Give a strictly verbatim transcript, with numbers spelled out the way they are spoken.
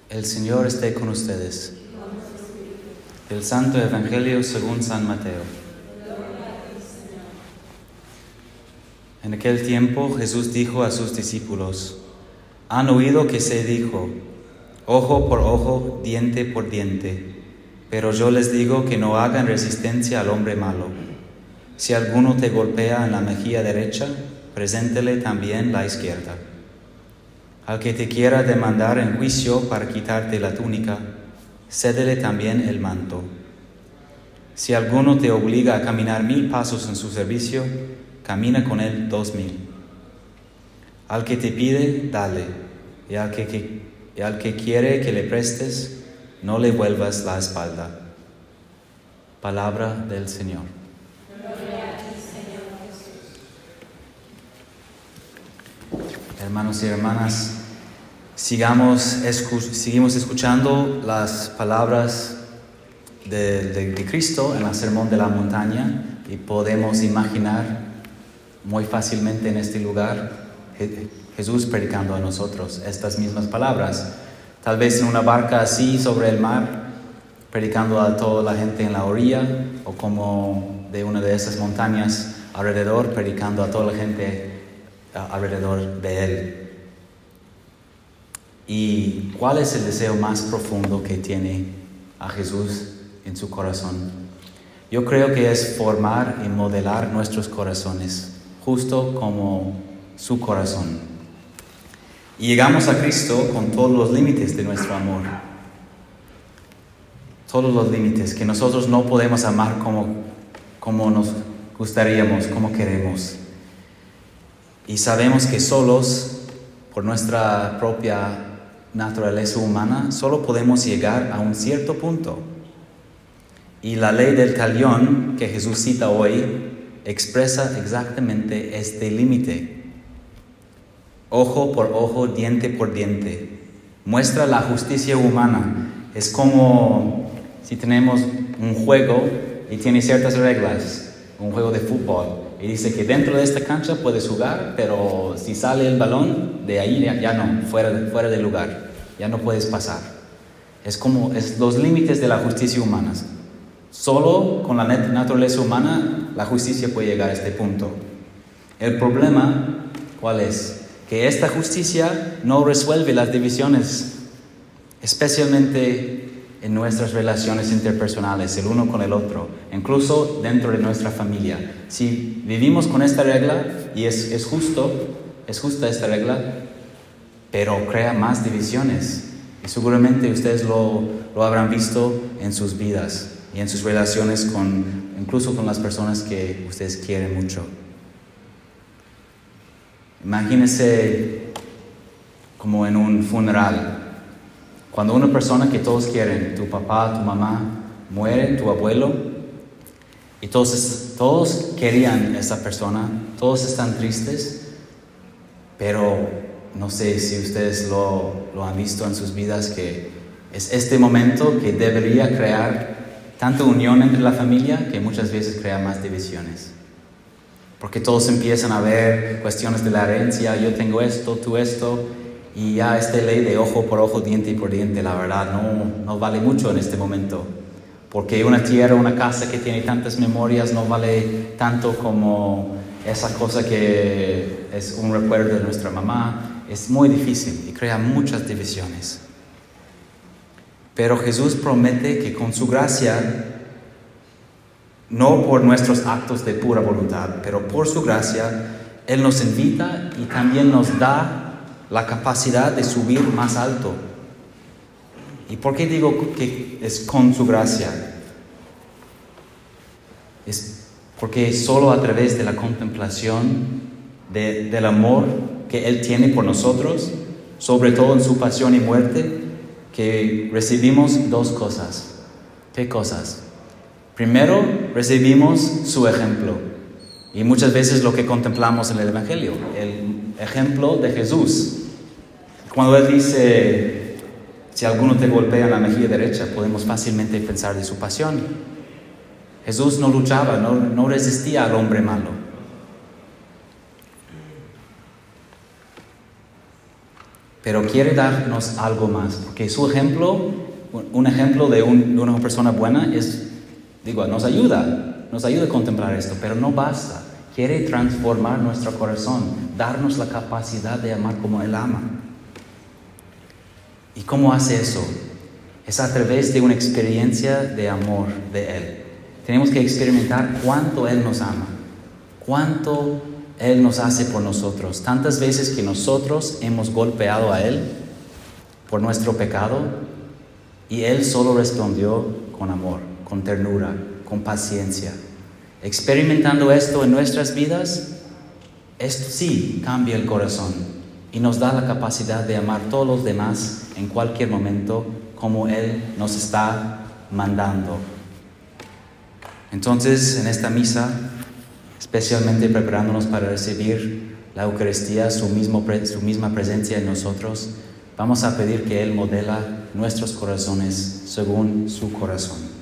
El Señor esté con ustedes. Del Santo Evangelio según San Mateo. En aquel tiempo Jesús dijo a sus discípulos: Han oído que se dijo, ojo por ojo, diente por diente. Pero yo les digo que no hagan resistencia al hombre malo. Si alguno te golpea en la mejilla derecha, preséntele también la izquierda. Al que te quiera demandar en juicio para quitarte la túnica, cédele también el manto. Si alguno te obliga a caminar mil pasos en su servicio, camina con él dos mil. Al que te pide, dale, y al que, que, y al que quiere que le prestes, no le vuelvas la espalda. Palabra del Señor. Gloria a ti, Señor Jesús. Hermanos y hermanas, sigamos, escu- seguimos escuchando las palabras de, de, de Cristo en el Sermón de la Montaña y podemos imaginar muy fácilmente en este lugar Je- Jesús predicando a nosotros estas mismas palabras. Tal vez en una barca así sobre el mar, predicando a toda la gente en la orilla, o como de una de esas montañas alrededor, predicando a toda la gente alrededor de él. ¿Y cuál es el deseo más profundo que tiene a Jesús en su corazón? Yo creo que es formar y modelar nuestros corazones, justo como su corazón. Y llegamos a Cristo con todos los límites de nuestro amor. Todos los límites que nosotros no podemos amar como, como nos gustaríamos, como queremos. Y sabemos que solos, por nuestra propia naturaleza humana, solo podemos llegar a un cierto punto. Y la ley del talión que Jesús cita hoy expresa exactamente este límite. Ojo por ojo, diente por diente. Muestra la justicia humana. Es como si tenemos un juego y tiene ciertas reglas, un juego de fútbol. Y dice que dentro de esta cancha puedes jugar, pero si sale el balón, de ahí ya, ya no, fuera, de, fuera del lugar. Ya no puedes pasar. Es como es los límites de la justicia humana. Solo con la naturaleza humana la justicia puede llegar a este punto. El problema, ¿cuál es? Que esta justicia no resuelve las divisiones, especialmente en nuestras relaciones interpersonales, el uno con el otro, incluso dentro de nuestra familia. Si vivimos con esta regla, y es, es justo, es justa esta regla, pero crea más divisiones. Y seguramente ustedes lo, lo habrán visto en sus vidas y en sus relaciones, con, incluso con las personas que ustedes quieren mucho. Imagínense como en un funeral. Cuando una persona que todos quieren, tu papá, tu mamá, muere, tu abuelo, y todos, todos querían a esa persona, todos están tristes, pero no sé si ustedes lo, lo han visto en sus vidas, que es este momento que debería crear tanta unión entre la familia que muchas veces crea más divisiones. Porque todos empiezan a ver cuestiones de la herencia, yo tengo esto, tú esto, y ya esta ley de ojo por ojo, diente por diente, la verdad no, no vale mucho en este momento. Porque una tierra, una casa que tiene tantas memorias no vale tanto como esa cosa que es un recuerdo de nuestra mamá. Es muy difícil y crea muchas divisiones. Pero Jesús promete que con su gracia, no por nuestros actos de pura voluntad, pero por su gracia, Él nos invita y también nos da la capacidad de subir más alto. ¿Y por qué digo que es con su gracia? Es porque solo a través de la contemplación de, del amor que Él tiene por nosotros, sobre todo en su pasión y muerte, que recibimos dos cosas. ¿Qué cosas? Primero, recibimos su ejemplo. Y muchas veces lo que contemplamos en el Evangelio, el ejemplo de Jesús. Cuando Él dice, si alguno te golpea en la mejilla derecha, podemos fácilmente pensar de su pasión. Jesús no luchaba, no, no resistía al hombre malo. pero quiere darnos algo más, porque su ejemplo, un ejemplo de, un, de una persona buena es, digo, nos ayuda, nos ayuda a contemplar esto, pero no basta. Quiere transformar nuestro corazón, darnos la capacidad de amar como Él ama. ¿Y cómo hace eso? Es a través de una experiencia de amor de Él. Tenemos que experimentar cuánto Él nos ama, cuánto Él nos hace por nosotros. Tantas veces que nosotros hemos golpeado a Él por nuestro pecado y Él solo respondió con amor, con ternura, con paciencia. Experimentando esto en nuestras vidas, esto sí cambia el corazón y nos da la capacidad de amar a todos los demás en cualquier momento como Él nos está mandando. Entonces, en esta misa, especialmente preparándonos para recibir la Eucaristía, su, mismo, su misma presencia en nosotros, vamos a pedir que Él modela nuestros corazones según su corazón.